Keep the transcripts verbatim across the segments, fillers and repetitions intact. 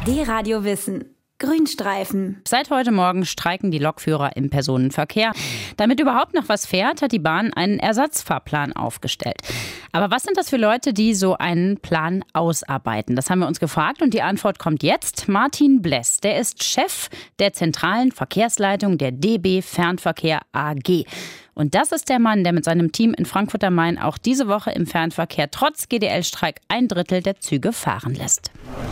D-Radio Wissen. Grünstreifen. Seit heute Morgen streiken die Lokführer im Personenverkehr. Damit überhaupt noch was fährt, hat die Bahn einen Ersatzfahrplan aufgestellt. Aber was sind das für Leute, die so einen Plan ausarbeiten? Das haben wir uns gefragt und die Antwort kommt jetzt. Martin Bless, der ist Chef der zentralen Verkehrsleitung der D B Fernverkehr A G. Und das ist der Mann, der mit seinem Team in Frankfurt am Main auch diese Woche im Fernverkehr trotz G D L-Streik ein Drittel der Züge fahren lässt.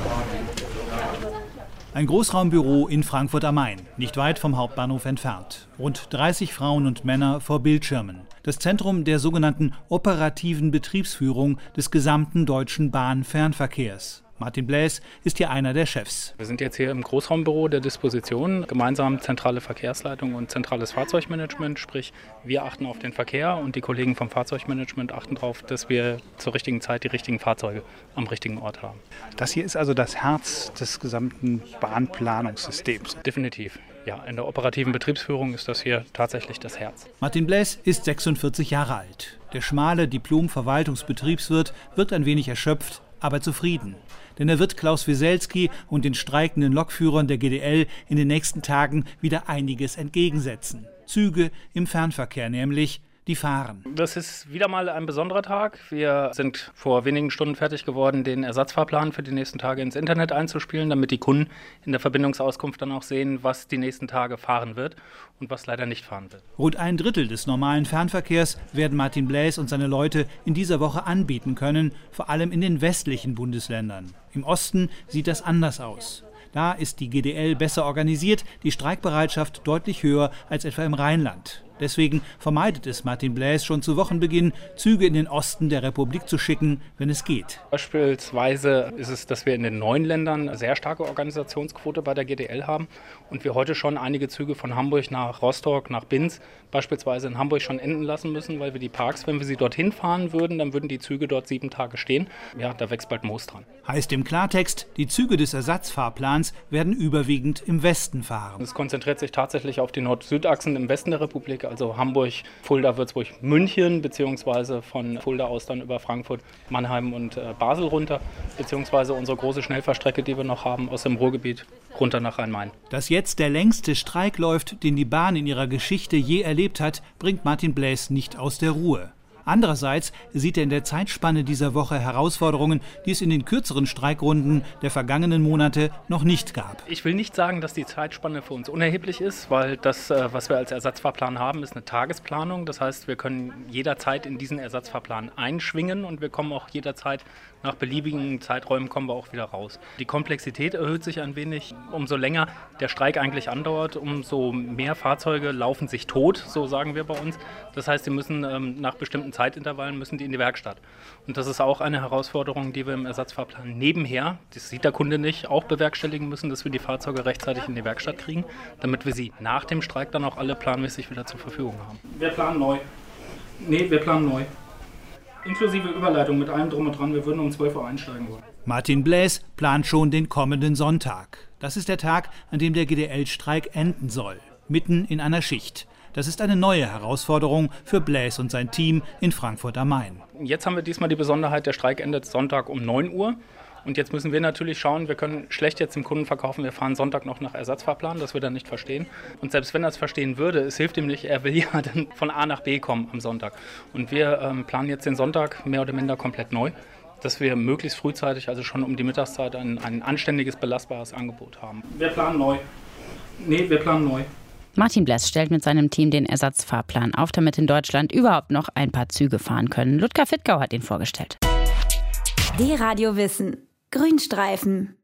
Ein Großraumbüro in Frankfurt am Main, nicht weit vom Hauptbahnhof entfernt. Rund dreißig Frauen und Männer vor Bildschirmen. Das Zentrum der sogenannten operativen Betriebsführung des gesamten deutschen Bahnfernverkehrs. Martin Bless ist hier einer der Chefs. Wir sind jetzt hier im Großraumbüro der Disposition, gemeinsam zentrale Verkehrsleitung und zentrales Fahrzeugmanagement. Sprich, wir achten auf den Verkehr und die Kollegen vom Fahrzeugmanagement achten darauf, dass wir zur richtigen Zeit die richtigen Fahrzeuge am richtigen Ort haben. Das hier ist also das Herz des gesamten Bahnplanungssystems. Definitiv. Ja, in der operativen Betriebsführung ist das hier tatsächlich das Herz. Martin Bless ist sechsundvierzig Jahre alt. Der schmale Diplom-Verwaltungsbetriebswirt wirkt ein wenig erschöpft, aber zufrieden. Denn er wird Klaus Wieselski und den streikenden Lokführern der G D L in den nächsten Tagen wieder einiges entgegensetzen. Züge im Fernverkehr nämlich, die fahren. Das ist wieder mal ein besonderer Tag. Wir sind vor wenigen Stunden fertig geworden, den Ersatzfahrplan für die nächsten Tage ins Internet einzuspielen, damit die Kunden in der Verbindungsauskunft dann auch sehen, was die nächsten Tage fahren wird und was leider nicht fahren wird. Rund ein Drittel des normalen Fernverkehrs werden Martin Bless und seine Leute in dieser Woche anbieten können, vor allem in den westlichen Bundesländern. Im Osten sieht das anders aus. Da ist die G D L besser organisiert, die Streikbereitschaft deutlich höher als etwa im Rheinland. Deswegen vermeidet es Martin Bless schon zu Wochenbeginn, Züge in den Osten der Republik zu schicken, wenn es geht. Beispielsweise ist es, dass wir in den neuen Ländern eine sehr starke Organisationsquote bei der G D L haben und wir heute schon einige Züge von Hamburg nach Rostock, nach Binz, beispielsweise in Hamburg schon enden lassen müssen, weil wir die Parks, wenn wir sie dorthin fahren würden, dann würden die Züge dort sieben Tage stehen. Ja, da wächst bald Moos dran. Heißt im Klartext, die Züge des Ersatzfahrplans werden überwiegend im Westen fahren. Es konzentriert sich tatsächlich auf die Nord-Süd-Achsen im Westen der Republik, also Hamburg, Fulda, Würzburg, München, beziehungsweise von Fulda aus dann über Frankfurt, Mannheim und äh, Basel runter, beziehungsweise unsere große Schnellfahrstrecke, die wir noch haben, aus dem Ruhrgebiet runter nach Rhein-Main. Dass jetzt der längste Streik läuft, den die Bahn in ihrer Geschichte je erlebt hat, bringt Martin Bless nicht aus der Ruhe. Andererseits sieht er in der Zeitspanne dieser Woche Herausforderungen, die es in den kürzeren Streikrunden der vergangenen Monate noch nicht gab. Ich will nicht sagen, dass die Zeitspanne für uns unerheblich ist, weil das, was wir als Ersatzfahrplan haben, ist eine Tagesplanung. Das heißt, wir können jederzeit in diesen Ersatzfahrplan einschwingen und wir kommen auch jederzeit nach beliebigen Zeiträumen kommen wir auch wieder raus. Die Komplexität erhöht sich ein wenig. Umso länger der Streik eigentlich andauert, umso mehr Fahrzeuge laufen sich tot, so sagen wir bei uns. Das heißt, sie müssen ähm, nach bestimmten Zeitintervallen müssen die in die Werkstatt. Und das ist auch eine Herausforderung, die wir im Ersatzfahrplan nebenher, das sieht der Kunde nicht, auch bewerkstelligen müssen, dass wir die Fahrzeuge rechtzeitig in die Werkstatt kriegen, damit wir sie nach dem Streik dann auch alle planmäßig wieder zur Verfügung haben. Wir planen neu. Nee, wir planen neu. Inklusive Überleitung mit allem drum und dran, wir würden um zwölf Uhr einsteigen wollen. Martin Bless plant schon den kommenden Sonntag. Das ist der Tag, an dem der G D L-Streik enden soll. Mitten in einer Schicht. Das ist eine neue Herausforderung für Bless und sein Team in Frankfurt am Main. Jetzt haben wir diesmal die Besonderheit, der Streik endet Sonntag um neun Uhr. Und jetzt müssen wir natürlich schauen, wir können schlecht jetzt dem Kunden verkaufen, wir fahren Sonntag noch nach Ersatzfahrplan, das wird er nicht verstehen. Und selbst wenn er es verstehen würde, es hilft ihm nicht, er will ja dann von A nach B kommen am Sonntag. Und wir ähm, planen jetzt den Sonntag mehr oder minder komplett neu, dass wir möglichst frühzeitig, also schon um die Mittagszeit, ein, ein anständiges, belastbares Angebot haben. Wir planen neu. Nee, wir planen neu. Martin Bless stellt mit seinem Team den Ersatzfahrplan auf, damit in Deutschland überhaupt noch ein paar Züge fahren können. Ludger Fittgau hat ihn vorgestellt. D-Radio Wissen. Grünstreifen.